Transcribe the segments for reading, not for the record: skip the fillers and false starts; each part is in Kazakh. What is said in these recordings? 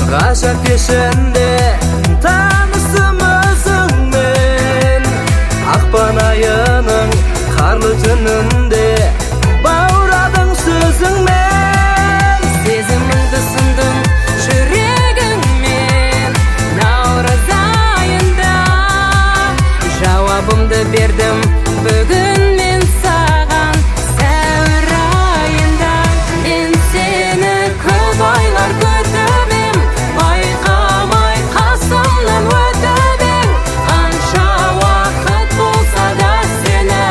ғашақ кешінде танысым өзіңмен, ақпан айының қарлы түнінде бауырадың сөзіңмен. Сезіміңді сындым жүрегіңмен, наурыз айында жауабымды бердім бүгін мен саған. Сәуір айында мен сені көп айлар күтіп ем, байқамай қасымнан өтіп ең. Қанша уақыт болса да сені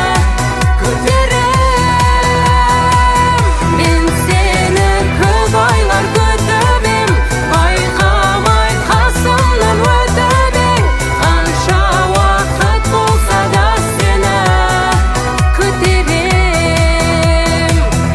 күтерем. Мен сені көп айлар күтіп ем, байқамай қасымнан өтіп ең. Қанша уақыт болса да сені күтерем.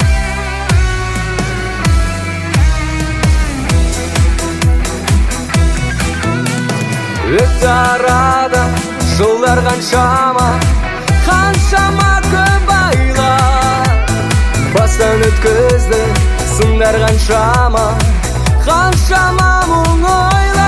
Өтті арадан жылдар қаншама, қаншама көп айлар. Бастан өткізді сындар қаншама, қаншама мұң ойлар.